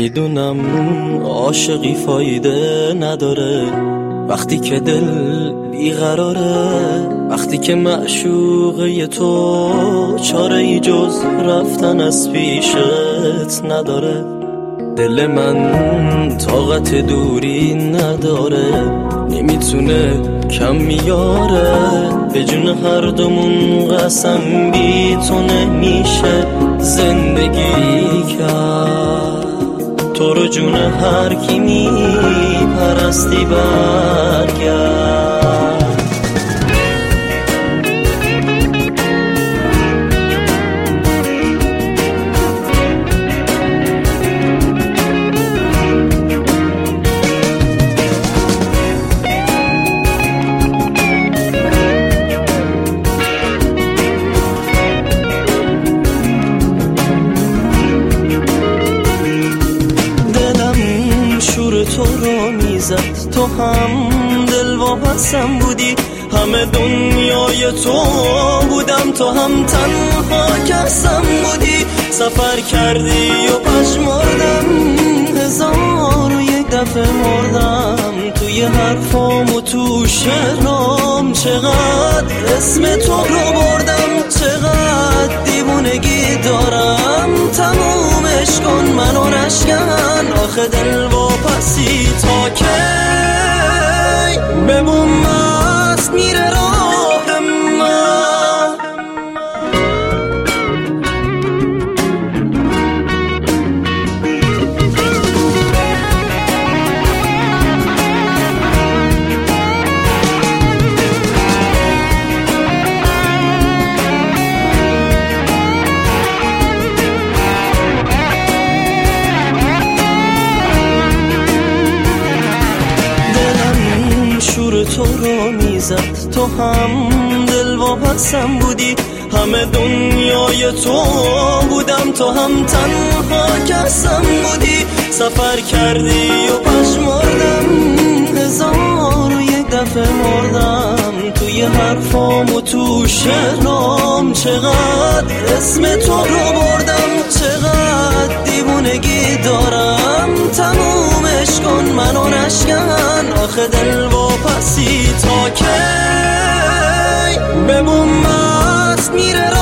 میدونم عاشقی فایده نداره وقتی که دل بیقراره، وقتی که معشوقه تو چاره ای جز رفتن از پیشت نداره. دل من طاقت دوری نداره، نمیتونه کم میاره، به جون هر دومون قسم بی تو نمیشه زندگی کرد. تو رو جون هر کی میپرستی برگرد. تو رو میزد، تو هم دلواپسم بودی، همه دنیای تو بودم، تو هم تنها کسم بودی. سفر کردی و پشمردم، 1001 دفعه مردم توی حرفام و تو شعرام. چقدر اسم تو رو بردم، چقدر دیوونگی دارم. تمومش کن منو نشکن، آخه دل واپسی تا کی؟ ببون مست میره راه من. تو رو میزد، تو هم دلواپسم بودی، همه دنیای تو بودم، تو هم تنها کسم بودی. سفر کردی و پشمردم، 1001 دفعه مردم توی حرفام و تو شعرام. چقدر اسم تو رو بردم، چقدر دیوونگی دارم. تمومش کن منو نشکن، آخه دل واپسی تا کی؟ ببون مست میره